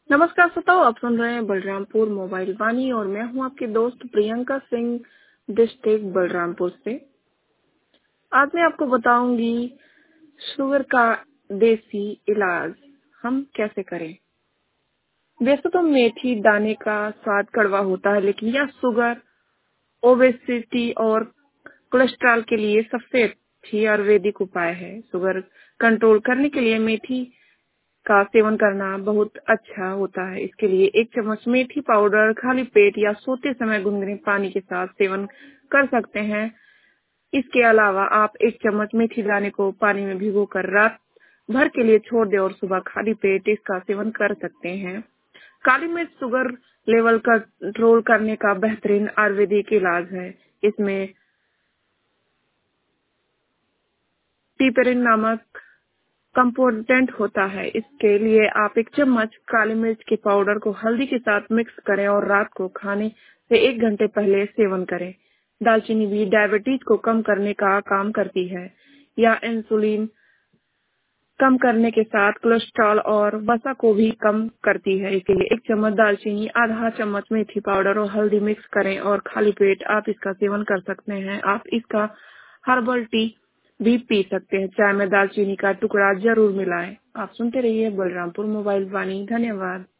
नमस्कार श्रोताओ, आप सुन रहे हैं बलरामपुर मोबाइल वाणी और मैं हूं आपके दोस्त प्रियंका सिंह, डिस्ट्रिक्ट बलरामपुर से। आज मैं आपको बताऊंगी शुगर का देसी इलाज हम कैसे करें। वैसे तो मेथी दाने का स्वाद कड़वा होता है, लेकिन यह शुगर, ओबेसिटी और कोलेस्ट्रॉल के लिए सबसे अच्छी आयुर्वेदिक उपाय है। शुगर कंट्रोल करने के लिए मेथी का सेवन करना बहुत अच्छा होता है। इसके लिए 1 चम्मच मेथी पाउडर खाली पेट या सोते समय गुनगुने पानी के साथ सेवन कर सकते हैं। इसके अलावा आप 1 चम्मच मेथी दाने को पानी में भिगोकर रात भर के लिए छोड़ दें और सुबह खाली पेट इसका सेवन कर सकते हैं। काली मिर्च शुगर लेवल कंट्रोल करने का बेहतरीन आयुर्वेदिक इलाज है। इसमें टिपेरिन नामक कंपोनेंट होता है। इसके लिए आप 1 चम्मच काली मिर्च के पाउडर को हल्दी के साथ मिक्स करें और रात को खाने से 1 घंटे पहले सेवन करें। दालचीनी भी डायबिटीज को कम करने का काम करती है। या इंसुलिन कम करने के साथ कोलेस्ट्रॉल और वसा को भी कम करती है। इसलिए 1 चम्मच दालचीनी, आधा चम्मच मेथी पाउडर और हल्दी मिक्स करें और खाली पेट आप इसका सेवन कर सकते हैं। आप इसका हर्बल टी भी पी सकते हैं। चाय में दालचीनी का टुकड़ा जरूर मिलाएं। आप सुनते रहिए बलरामपुर मोबाइल वाणी। धन्यवाद।